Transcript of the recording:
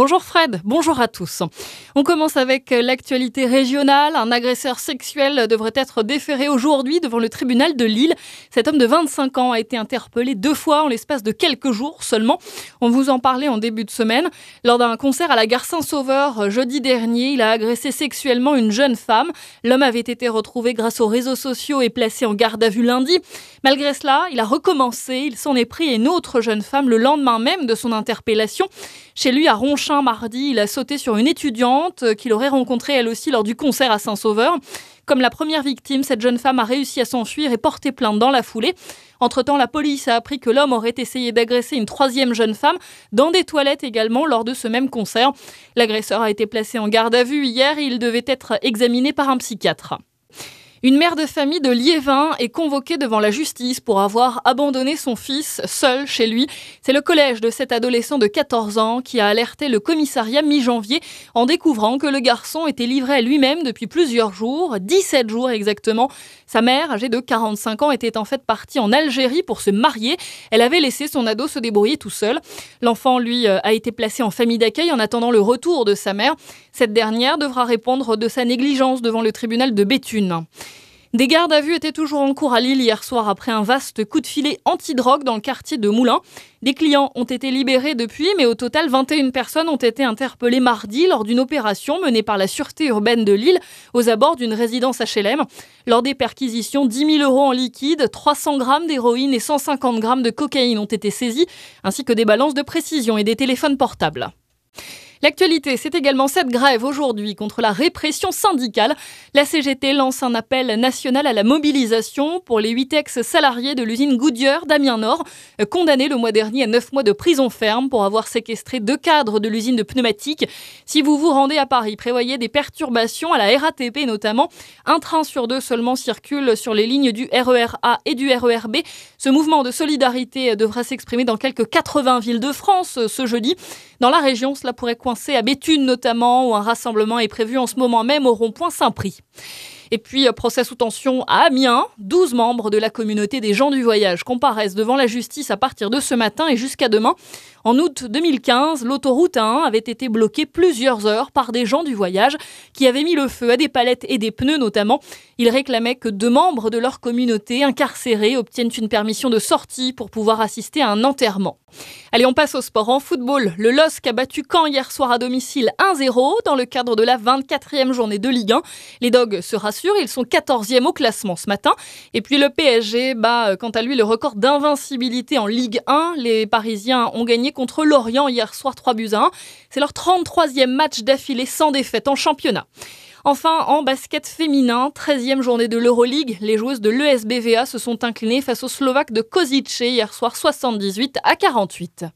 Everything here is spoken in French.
Bonjour Fred, bonjour à tous. On commence avec l'actualité régionale. Un agresseur sexuel devrait être déféré aujourd'hui devant le tribunal de Lille. Cet homme de 25 ans a été interpellé 2 fois en l'espace de quelques jours seulement. On vous en parlait en début de semaine. Lors d'un concert à la gare Saint-Sauveur jeudi dernier, il a agressé sexuellement une jeune femme. L'homme avait été retrouvé grâce aux réseaux sociaux et placé en garde à vue lundi. Malgré cela, il a recommencé. Il s'en est pris à une autre jeune femme le lendemain même de son interpellation. Chez lui, à Ronchin, mardi, il a sauté sur une étudiante qu'il aurait rencontrée elle aussi lors du concert à Saint-Sauveur. Comme la première victime, cette jeune femme a réussi à s'enfuir et porter plainte dans la foulée. Entre-temps, la police a appris que l'homme aurait essayé d'agresser une 3e jeune femme dans des toilettes également lors de ce même concert. L'agresseur a été placé en garde à vue hier et il devait être examiné par un psychiatre. Une mère de famille de Liévin est convoquée devant la justice pour avoir abandonné son fils seul chez lui. C'est le collège de cet adolescent de 14 ans qui a alerté le commissariat mi-janvier en découvrant que le garçon était livré à lui-même depuis plusieurs jours, 17 jours exactement. Sa mère, âgée de 45 ans, était en fait partie en Algérie pour se marier. Elle avait laissé son ado se débrouiller tout seul. L'enfant, lui, a été placé en famille d'accueil en attendant le retour de sa mère. Cette dernière devra répondre de sa négligence devant le tribunal de Béthune. Des gardes à vue étaient toujours en cours à Lille hier soir après un vaste coup de filet anti-drogue dans le quartier de Moulins. Des clients ont été libérés depuis, mais au total, 21 personnes ont été interpellées mardi lors d'une opération menée par la Sûreté urbaine de Lille aux abords d'une résidence HLM. Lors des perquisitions, 10 000 € en liquide, 300 grammes d'héroïne et 150 grammes de cocaïne ont été saisis, ainsi que des balances de précision et des téléphones portables. L'actualité, c'est également cette grève aujourd'hui contre la répression syndicale. La CGT lance un appel national à la mobilisation pour les 8 ex-salariés de l'usine Goodyear d'Amiens-Nord, condamnés le mois dernier à 9 mois de prison ferme pour avoir séquestré 2 cadres de l'usine de pneumatiques. Si vous vous rendez à Paris, prévoyez des perturbations à la RATP notamment. Un train sur 2 seulement circule sur les lignes du RER A et du RER B. Ce mouvement de solidarité devra s'exprimer dans quelques 80 villes de France ce jeudi. Dans la région, cela pourrait coincer à Béthune notamment, où un rassemblement est prévu en ce moment même au rond-point Saint-Prix. Et puis, procès sous tension à Amiens. 12 membres de la communauté des gens du voyage comparaissent devant la justice à partir de ce matin et jusqu'à demain. En août 2015, l'autoroute A1 avait été bloquée plusieurs heures par des gens du voyage qui avaient mis le feu à des palettes et des pneus notamment. Ils réclamaient que 2 membres de leur communauté incarcérés obtiennent une permission de sortie pour pouvoir assister à un enterrement. Allez, on passe au sport. En football, le LOSC a battu Caen hier soir à domicile 1-0 dans le cadre de la 24e journée de Ligue 1. Les Dogs se rassurent, ils sont 14e au classement ce matin. Et puis le PSG bat quant à lui le record d'invincibilité en Ligue 1. Les Parisiens ont gagné contre Lorient hier soir 3-1. C'est leur 33e match d'affilée sans défaite en championnat. Enfin, en basket féminin, 13e journée de l'Euroleague, les joueuses de l'ESBVA se sont inclinées face aux Slovaques de Košice hier soir 78-48.